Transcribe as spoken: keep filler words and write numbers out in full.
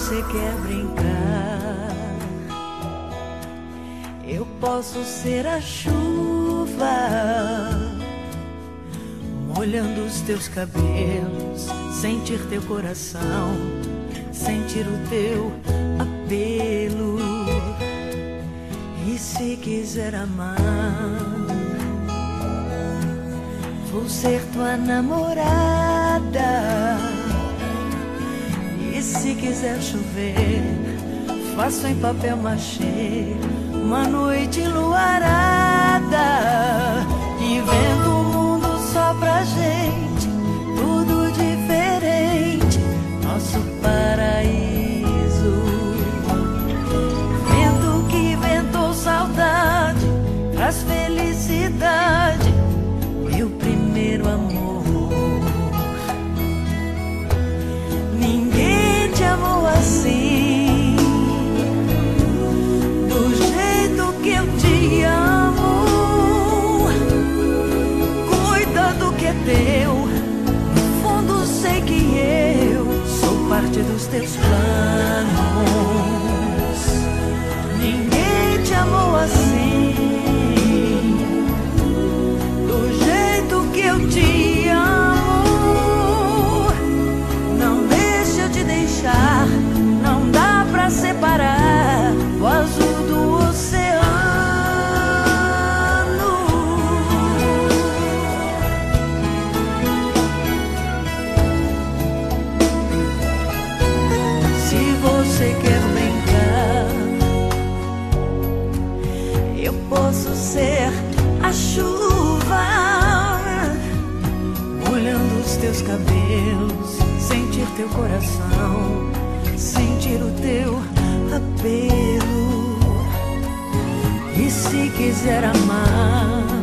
você quer brincar, eu posso ser a chuva, molhando os teus cabelos, sentir teu coração, sentir o teu apelo. E se quiser amar, vou ser tua namorada. E se quiser chover, faço em papel machê uma noite enluarada. Invento um mundo só pra gente, tudo diferente, nosso paraíso. Vento que ventou saudade, traz felicidade, meu primeiro amor. Ninguém te amou assim, do jeito que eu te amo. Cuida do que é teu, no fundo sei que eu sou parte dos teus planos. Ninguém te amou assim, do jeito que eu te amo. Não deixa eu te deixar, não dá pra separar o azul do oceano. Se você quer brincar, eu posso ser a chuva, molhando os teus cabelos, sentir teu coração, sentir o teu apelo. E se quiser amar,